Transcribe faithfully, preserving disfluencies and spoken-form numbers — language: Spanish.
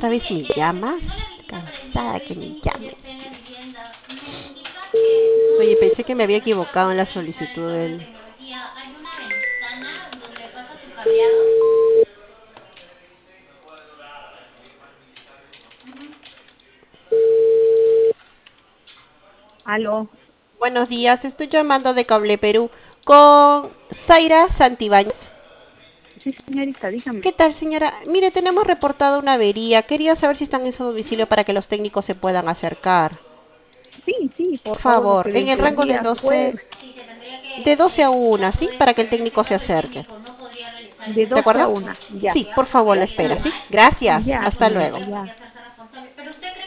otra vez me llamas. Cansada que me llames. Oye, pensé que me había equivocado en la solicitud del... Aló. Buenos días, estoy llamando de Cable Perú con Zaira Santibáñez. Sí, señorita, dígame. ¿Qué tal, señora? Mire, tenemos reportado una avería. Quería saber si están en su domicilio para que los técnicos se puedan acercar. Sí, sí, Por por favor, lo favor, que en el desde el rango de día doce, jueves, de doce a una, ¿sí? Para que el técnico se acerque. de ¿De doce a acuerdo? una, ya. Sí, por favor, la espera, ¿sí? Gracias. Ya, Hasta señorita, luego. ya.